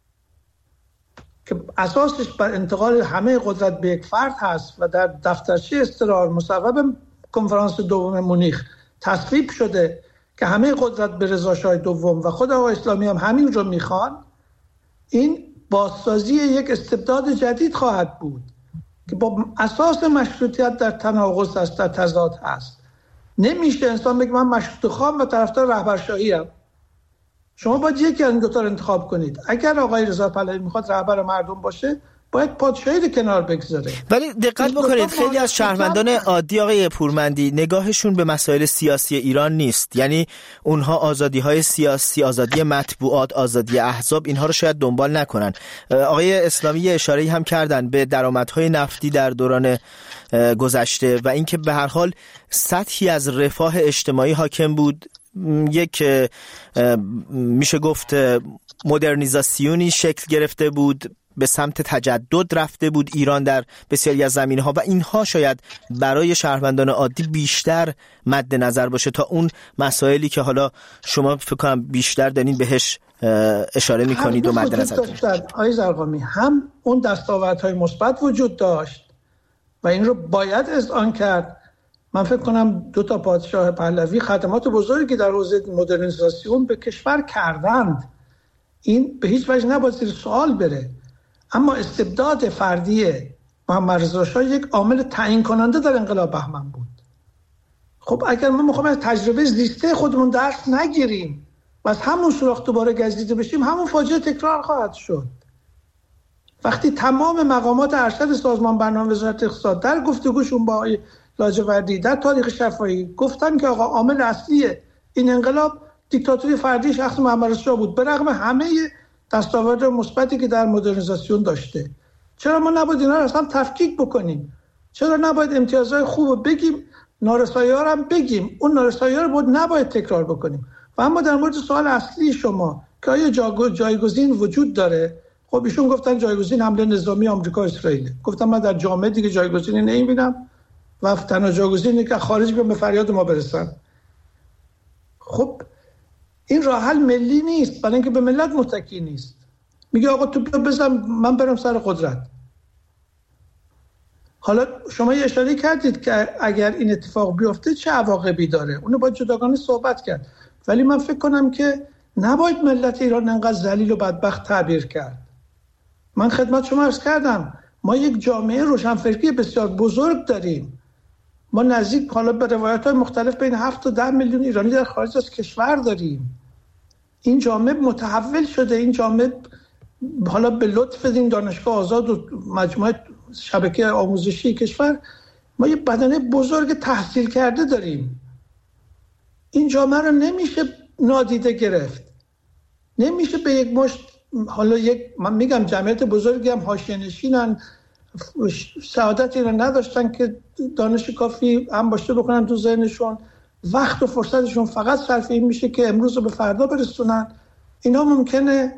که اساسش بر انتقال همه قدرت به یک فرد هست و در دفترچه استقرار مصوب کنفرانس دوم مونیخ تصویب شده که همه قدرت به رضا شاه دوم و خود آقای اسلامی هم همین رو میخوان، این بازسازی یک استبداد جدید خواهد بود که با اساس مشروطیت در تناقض است، در تضاد هست. نمیشه انسان بگه من مشروطه خوام و طرفدار رهبرشاهی ام. شما باید یکی از این دوتا رو انتخاب کنید. اگر آقای رضا پهلوی میخواد رهبر مردم باشه، باید پادشاهی رو کنار بگذاره. ولی دقت بکنید خیلی از شهروندان عادی آقای پورمندی نگاهشون به مسائل سیاسی ایران نیست. یعنی اونها آزادی‌های سیاسی، آزادی مطبوعات، آزادی احزاب، اینها رو شاید دنبال نکنن. آقای اسلامی اشاره‌ای هم کردن به درآمدهای نفتی در دوران گذشته و اینکه به هر حال سطحی از رفاه اجتماعی حاکم بود، یک میشه گفت مدرنیزاسیونی شکل گرفته بود، به سمت تجدد رفته بود ایران در بسیاری از زمینه‌ها و اینها شاید برای شهروندان عادی بیشتر مد نظر باشه تا اون مسائلی که حالا شما فکر کنم بیشتر دارین بهش اشاره می‌کنید و مد نظر دارید. آقای زرقامی، هم اون دستاوردهای مثبت وجود داشت و این رو باید اذعان کرد. من فکر کنم 2 پادشاه پهلوی خدمات بزرگی در حوزه مدرنیزاسیون به کشور کردند، این به هیچ وجه نباید زیر سوال بره. اما استبداد فردی محمد رضا شاه یک عامل تعیین کننده در انقلاب بهمن بود. خب اگر ما میخوایم از تجربه زیسته خودمون درس نگیریم و از همون سوراخ دوباره گزیده بشیم، همون فاجعه تکرار خواهد شد. وقتی تمام مقامات ارشد سازمان برنامه وزارت اقتصاد در گفتگوشون با آقای لاجوردی در تاریخ شفاهی گفتن که آقا عامل اصلی این انقلاب دیکتاتوری فردی شخص محمد رضا شاه بود، به رغم همه دستاورد مثبتی که در مدرنیزاسیون داشته. چرا ما نباید اینا رو اصلا تفکیک بکنیم؟ چرا نباید امتیازهای خوب رو بگیم، نارسایی‌ها رو هم بگیم؟ اون نارسایی‌ها رو نباید تکرار بکنیم. و اما در مورد سوال اصلی شما که آیا جایگزین وجود داره، خب ایشون گفتن جایگزین حمله نظامی آمریکا اسرائیل. گفتم من در جامعه دیگه جایگزینی نمی‌بینم و تنها جایگزینی که خارج به فریاد ما برسن. خب این راه حل ملی نیست، برای اینکه به ملت متکی نیست. میگه آقا تو بزن من برم سر قدرت. حالا شما یه اشاره کردید که اگر این اتفاق بیفته چه عواقبی داره، اونو باید جداگانه صحبت کرد. ولی من فکر کنم که نباید ملت ایران انقدر ذلیل و بدبخت تعبیر کرد. من خدمت شما عرض کردم ما یک جامعه روشنفکری بسیار بزرگ داریم. ما نزدیک حالا به روایت‌های مختلف بین 7 تا 10 میلیون ایرانی در خارج از کشور داریم. این جامعه متحول شده. این جامعه حالا به لطف این دانشگاه آزاد و مجموعه شبکه آموزشی کشور ما یه بدنه بزرگ تحصیل کرده داریم. این جامعه رو نمیشه نادیده گرفت. نمیشه به یک مشت حالا من میگم جمعیت بزرگی هم حاشیه‌نشینن، سعادتی رو نداشتن که دانش کافی هم باشه بکنن تو ذهنشون، وقت و فرصتشون فقط صرف این میشه که امروز رو به فردا برسونن. اینا ممکنه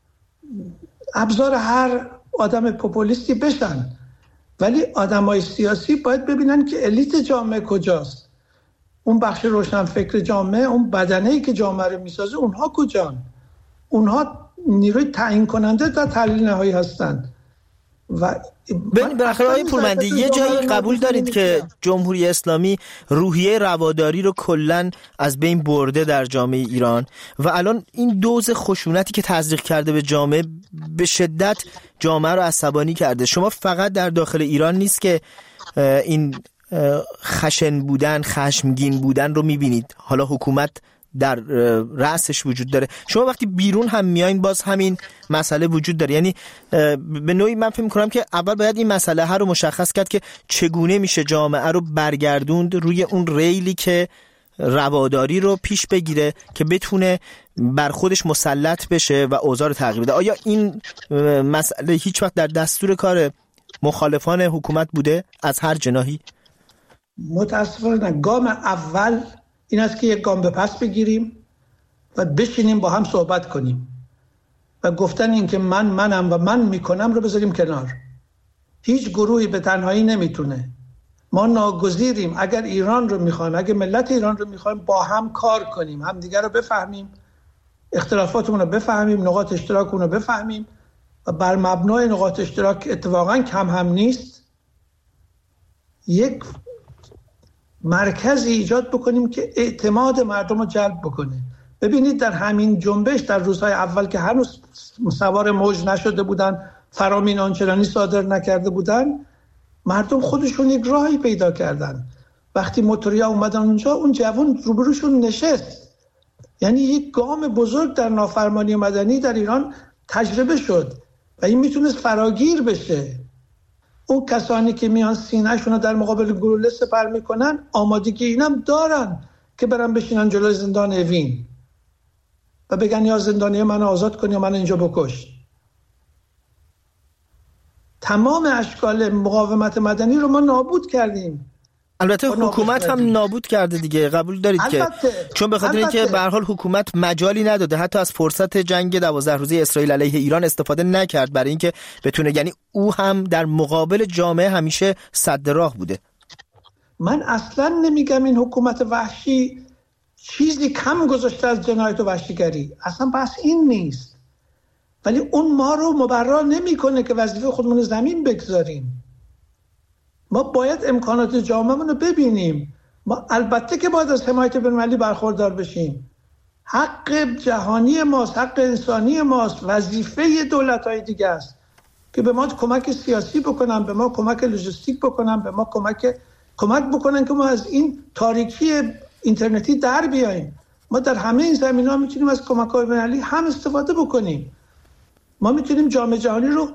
ابزار هر آدم پوپولیستی بشن، ولی آدمای سیاسی باید ببینن که الیت جامعه کجاست، اون بخش روشنفکر جامعه، اون بدنه‌ای که جامعه رو میسازه، اونها کجان؟ اونها نیروی تعیین کننده در تحلیل نهایی هستند. و بالاخره آقای پورمندی یه جایی قبول دارید که جمهوری اسلامی روحیه رواداری رو کلاً از بین برده در جامعه ایران و الان این دوز خشونتی که تزریق کرده به جامعه به شدت جامعه رو عصبانی کرده. شما فقط در داخل ایران نیست که این خشن بودن، خشمگین بودن رو میبینید، حالا حکومت در رأسش وجود داره. شما وقتی بیرون هم میایین باز همین مسئله وجود داره. یعنی به نوعی من فکر می‌کنم که اول باید این مسئله ها رو مشخص کرد که چگونه میشه جامعه رو برگردوند روی اون ریلی که رواداری رو پیش بگیره که بتونه بر خودش مسلط بشه و اوضاع رو تغییر بده. آیا این مسئله هیچ وقت در دستور کار مخالفان حکومت بوده از هر جناحی؟ متاسفانه گام اول این است که یک گام به پس بگیریم و بشینیم با هم صحبت کنیم و گفتن این که منم و من میکنم رو بذاریم کنار. هیچ گروهی به تنهایی نمیتونه. ما ناگزیریم اگر ایران رو میخوایم، اگر ملت ایران رو میخوایم، با هم کار کنیم، هم دیگر رو بفهمیم، اختلافاتمون رو بفهمیم، نقاط اشتراکمون رو بفهمیم و بر مبنای نقاط اشتراک اتفاقا کم هم نیست یک مرکزی ایجاد بکنیم که اعتماد مردم رو جلب بکنه. ببینید در همین جنبش در روزهای اول که هنوز سوار موج نشده بودن، فرامین آنچنانی صادر نکرده بودن، مردم خودشون یک راهی پیدا کردن. وقتی موتوریا اومدن اونجا، اون جوان روبروشون نشست. یعنی یک گام بزرگ در نافرمانی مدنی در ایران تجربه شد و این میتونست فراگیر بشه. اون کسانی که میان سینه‌شون رو در مقابل گلوله سپر میکنن، آمادگی اینم دارن که برن بشینن جلوی زندان اوین و بگن یا زندانی منو آزاد کن یا من اینجا بکش. تمام اشکال مقاومت مدنی رو ما نابود کردیم. البته حکومت هم نابود کرده دیگه، قبول دارید که چون به خاطر اینکه به هر حال حکومت مجالی نداده، حتی از فرصت جنگ 12 روزه اسرائیل علیه ایران استفاده نکرد برای اینکه بتونه، یعنی او هم در مقابل جامعه همیشه سد راه بوده. من اصلا نمیگم این حکومت وحشی چیزی کم گذاشته از جنایت و وحشیگری، اصلا بس این نیست، ولی اون ما رو مبرر نمیکنه که وظیفه خودمون رو زمین بگذاریم. ما باید امکانات جامعه‌مون رو ببینیم. ما البته که باید از حمایت بین‌المللی برخوردار بشیم. حق جهانی ماست، حق انسانی ماست، وظیفه دولت‌های دیگه است که به ما کمک سیاسی بکنن، به ما کمک لوجستیک بکنن، به ما کمک بکنن که ما از این تاریکی اینترنتی در بیاییم. ما در همه این زمینه‌ها میتونیم از کمک‌های بین‌المللی هم استفاده بکنیم. ما میتونیم جامعه جهانی رو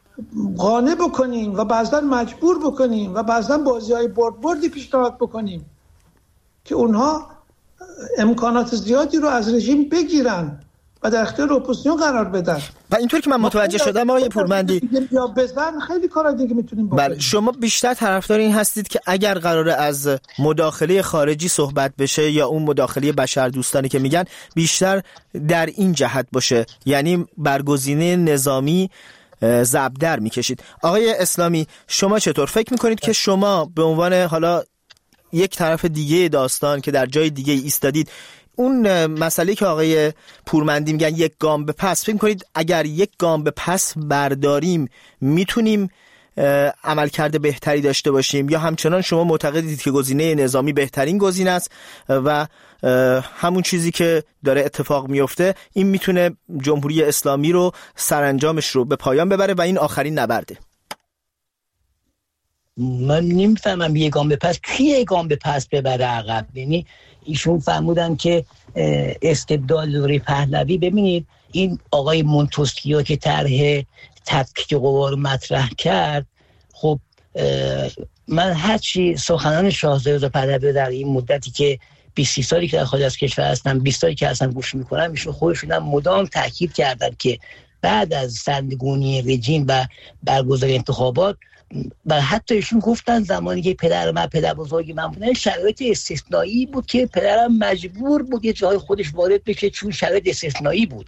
قانع بکنیم و بعضا مجبور بکنیم و بعضا بازی‌های بردی پیشنهاد بکنیم که اونها امکانات زیادی رو از رژیم بگیرن و در اختیار اپوزیسیون قرار بدن. و اینطور که من متوجه شدم آقای پورمندی، یا بزن خیلی کارا دیگه میتونیم بکنیم. بله، شما بیشتر طرفدار این هستید که اگر قراره از مداخله خارجی صحبت بشه یا اون مداخله بشردوستانی که میگن، بیشتر در این جهت باشه، یعنی برگزینه نظامی زبدر میکشید. آقای اسلامی، شما چطور فکر میکنید که شما به عنوان حالا یک طرف دیگه داستان که در جای دیگه ایستادید، اون مسئله که آقای پورمندی میگن یک گام به پس، فکر میکنید اگر یک گام به پس برداریم میتونیم عملکرد بهتری داشته باشیم، یا همچنان شما معتقدید که گزینه نظامی بهترین گزینه است و همون چیزی که داره اتفاق میفته این میتونه جمهوری اسلامی رو سرانجامش رو به پایان ببره و این آخرین نبرده؟ من نمیفهمم یک گام به پس کی یک گام به پس ببره عقب. یعنی ایشون فرمودن که استبداد دوره پهلوی. ببینید این آقای مونتسکیو که طرح تفکیک قوا رو مطرح کرد، خب من هرچی سخنان شاهزاده رضا پهلوی در این مدتی که 20 سالی که در خارج از کشور هستن، 20 سالی که اصلا گوش میکنم، ایشون خودشون هم مدام تاکید کردن که بعد از سرنگونی رژیم و برگزاری انتخابات، و حتی ایشون گفتن زمانی که پدر بزرگی من بودن، شرایط استثنایی بود که پدرم مجبور بود یه جای خودش وارد بشه چون شرایط استثنایی بود.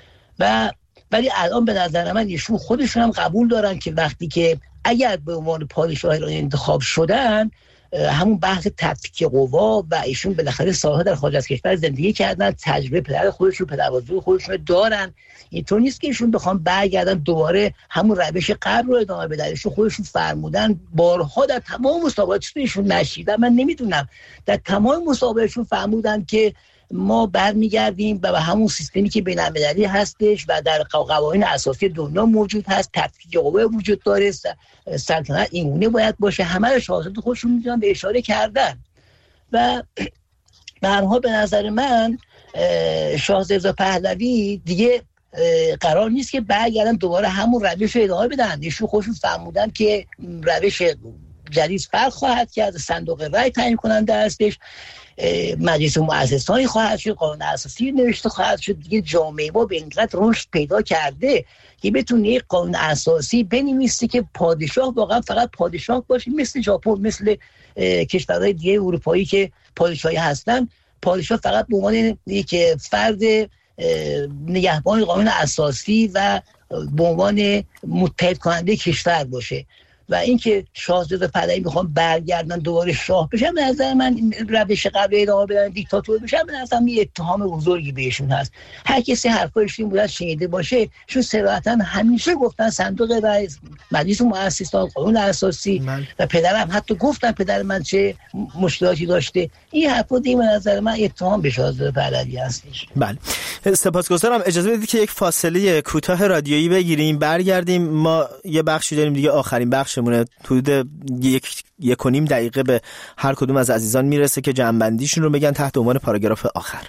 ولی الان به نظر من ایشون خودشون هم قبول دارن که وقتی که اگر به عنوان پادشاه ایران انتخاب شدن، همون بحث تفکیک قوا و ایشون بالاخره سالها در خارج از کشور زندگی کردن، تجربه پدر خودشون، پدر بزرگ خودشون دارن. اینطور نیست که ایشون بخوام برگردن دوباره همون روش قبل رو ادامه بدن. ایشون خودشون فرمودن بارها در تمام مصاحبهاتشون، ایشون نشیدم، من نمیدونم، در تمام مصاحبهشون فرمودن که ما برمیگردیم و به همون سیستمی که بین‌المللی هستش و در قوانین اساسی دنیا موجود هست، تفکیک قوا وجود داره، سلطنت اینگونه باید باشه. همه رو شاهزاده خودشون میتونن به اشاره کردن و به هر حال به نظر من شاهزاده پهلوی دیگه قرار نیست که برگردن دوباره همون روش رو ادامه بدن. ایشون خودشون فرمودن که روش جدید فرق خواهد کرد، صندوق رای تعیین کننده هستش، مجلس مؤسسانی خواهد شد، قانون اساسی نوشته خواهد شد. دیگه جامعه ما به اینقدر رشد پیدا کرده که بتونه یک قانون اساسی بنویسه که پادشاه واقعا فقط پادشاه باشه، مثل ژاپن، مثل کشورهای دیگه اروپایی که پادشاهی هستن، پادشاه فقط به عنوان یک فرد نگهبان قانون اساسی و به عنوان متحد کننده کشور باشه. و اینکه شاهزاده پهلوی میخوان برگردن دوباره شاه بشن، به نظر من روش قبل ادامه بدن دیکتاتور بشن، به نظر من اتهام بزرگی بهشون هست. هر کسی حرفایش این بود شنیده باشه، چون صراحتا همیشه گفتن صندوق رئیس، مجلس مؤسسان، قانون اساسی و پدرم حتی گفتن پدر من چه مشکلاتی داشته. این حرفا دیگه به نظر من اتهام به شاهزاده پهلوی هستش. بله، سپاسگزارم. اجازه بدید که یک فاصله کوتاه رادیویی بگیریم، برگردیم. ما یه بخشی داریم دیگه، آخرین بخشمونه، حدود 1.5 دقیقه به هر کدوم از عزیزان میرسه که جمع‌بندیشون رو بگن تحت عنوان پاراگراف آخر.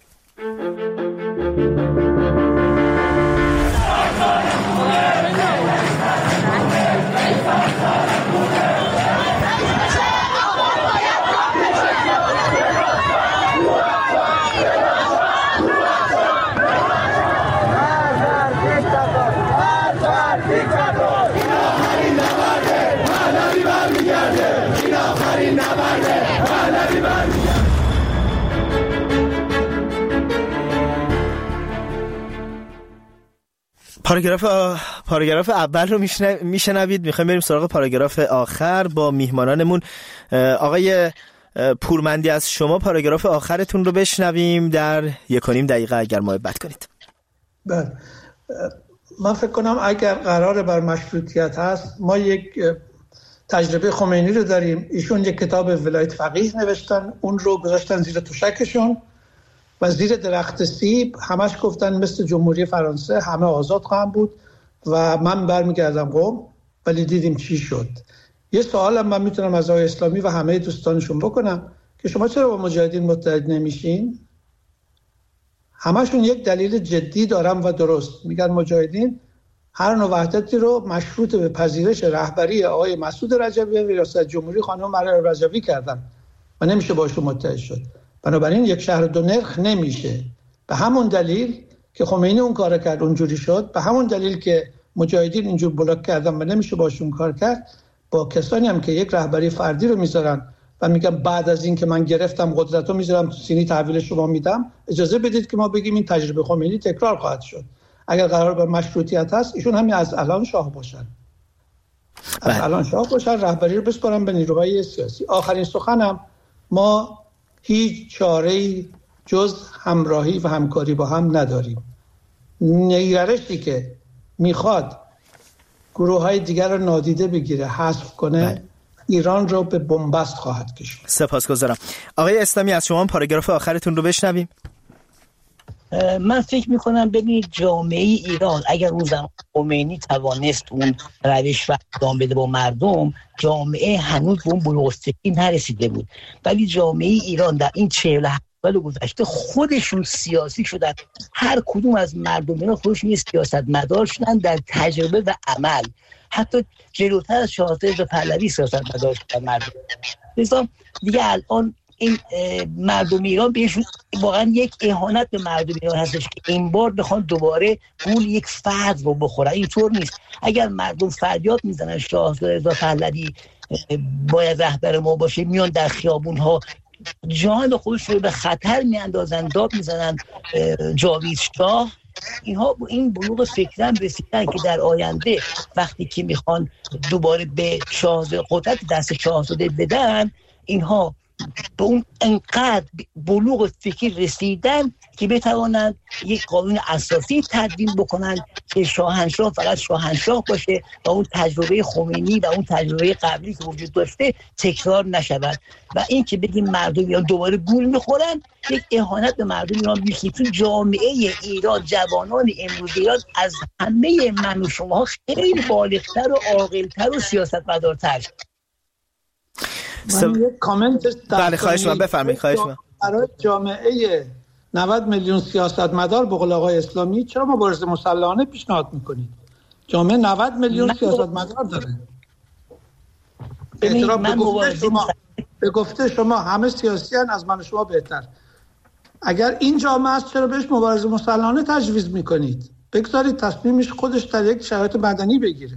پاراگراف اول رو میشنوید. میخوایم بریم سراغ پاراگراف آخر با میهمانانمون. آقای پورمندی، از شما پاراگراف آخرتون رو بشنویم در 1.5 دقیقه اگر محبت کنید. بله، من فکر کنم اگر قرار بر مشروطیت هست، ما یک تجربه خمینی رو داریم. ایشون یک کتاب ولایت فقیه نوشتن، اون رو گذاشتن زیر تشکشون و زیر درخت سیب همش گفتن مثل جمهوری فرانسه همه آزاد خواهم بود و من برمیگردم قم، ولی دیدیم چی شد. یه سوالم من میتونم از آقای اسلامی و همه دوستانشون بکنم که شما چرا با مجاهدین متحد نمیشین؟ همشون یک دلیل جدی دارن و درست. میگن مجاهدین هر نوع وحدتی رو مشروط به پذیرش رهبری آقای مسعود رجبی و ریاست جمهوری خانم مریم رجبی کردن و نمیشه باشون متحد شد. بنابراین یک شهر دو نرخ نمیشه. به همون دلیل که خمینی اون کار کرد اونجوری شد، به همون دلیل که مجاهدین اینجور بلاک کردن و نمیشه باشون کار کرد، با کسانی هم که یک رهبری فردی رو میذارن و میگن بعد از این که من گرفتم قدرت رو میذارم تو سینی تحویل شما میدم، اجازه بدید که ما بگیم این تجربه خمینی تکرار خواهد شد. اگر قرار بر مشروطیت هست، ایشون همین از الان شاه باشن، از الان شاه باشن، رهبری رو بسپارن به نیروهای سیاسی. آخرین سخنم، ما هیچ چاره‌ای جز همراهی و همکاری با هم نداریم. نگرشی که میخواد گروه‌های دیگر رو نادیده بگیره، حذف کنه، ایران رو به بنبست خواهد کشید. سپاسگزارم. آقای اسلامی، از شما پاراگراف آخرتون رو بشنویم. من فکر میکنم ببینید جامعه ایران اگر اون زمان خمینی توانست اون روش رو ادامه بده با مردم، جامعه هنوز به اون بلوغ فکری نرسیده بود. ولی جامعه ایران در این 47 سال گذشته خودشون سیاسی شدن. هر کدوم از مردم اینا خودشون سیاستمدار شدن در تجربه و عمل. حتی جلوتر از شاهزاده پهلوی سیاستمدار شدن مردم. مثلا دیگه الان این مردم ایران بهشون واقعا یک اهانت به مردم ایران هستش که این بار بخوان دوباره گول یک فرد رو بخورن. اینطور نیست. اگر مردم فریاد میزنن شاهزاده پهلوی باید رهبر ما باشه، میان در خیابون ها جان خودش رو به خطر میاندازن، داد میزنن جاوید شاه، اینها این بلوغ فکرن رسیدن که در آینده وقتی که میخوان دوباره به شاهزاده قدرت دست شاهزاده بدن، اینها به اون انقدر بلوغ فکری رسیدن که بتوانند یک قانون اساسی تدوین بکنن که شاهنشاه فقط شاهنشاه باشه و اون تجربه خمینی و اون تجربه قبلی که وجود داشته تکرار نشود. و این که بگیم مردم ایران دوباره گول میخورن، یک اهانت به مردم ایران میشه. تو جامعه ایران جوانان امروز ایران از همه من و شما خیلی بالغتر و عاقلتر و سیاستمدارتر. من یک کامنت بله خواهش من بفرمایید. خواهش من برای جامعه 90 میلیون سیاستمدار به قول آقای اسلامی چرا مبارزه مسلحانه پیشنهاد میکنید؟ جامعه 90 میلیون سیاستمدار داره. اعتراف به گفته شما همه سیاسیان از من و شما بهتر. اگر این جامعه است چرا بهش مبارزه مسلحانه تجویز میکنید؟ بگذارید تصمیمش خودش در یک شرایط مدنی بگیره.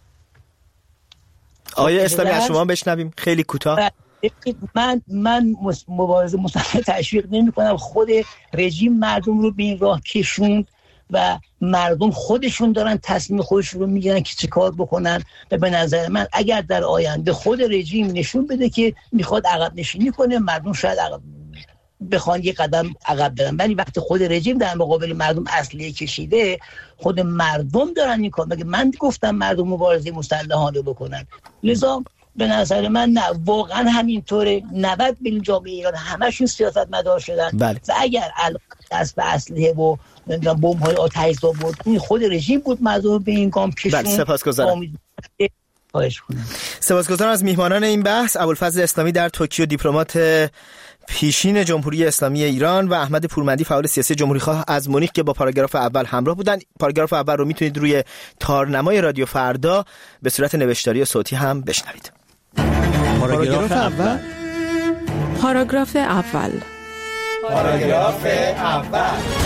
آقای اسلامی از شما بشنویم خیلی کوتاه. من مبارزه مسلحانه تشویق نمی‌کنم. خود رژیم مردم رو به این راه کشوند و مردم خودشون دارن تصمیم خودشون رو میگیرن که چه کار بکنن. و به نظر من اگر در آینده خود رژیم نشون بده که میخواد عقب نشینی کنه، مردم شاید بخوان یه قدم عقب برن، ولی وقتی خود رژیم در مقابل مردم اسلحه کشیده، خود مردم دارن این کار. مگه من گفتم مردم مبارزه مسلحانه بکنن؟ لذا به نظر من نه، واقعا همینطوره. 90 میلیون جامعه ایران همشون سیاستمدار شدن. بله. و اگر دست به اسلحه و بمب‌های آتش‌زا بود، این خود رژیم بود مردم به این گام کشون. بله، سپاسگزارم. سپاسگزارم از میهمانان این بحث، ابوالفضل اسلامی در توکیو، دیپلمات پیشین جمهوری اسلامی ایران، و احمد پورمندی، فعال سیاسی جمهوری‌خواه از مونیخ که با پاراگراف اول همراه بودند. پاراگراف اول رو میتونید روی تارنمای رادیو فردا به صورت نوشتاری و صوتی هم بشنوید. پاراگراف اول. پاراگراف اول. پاراگراف اول.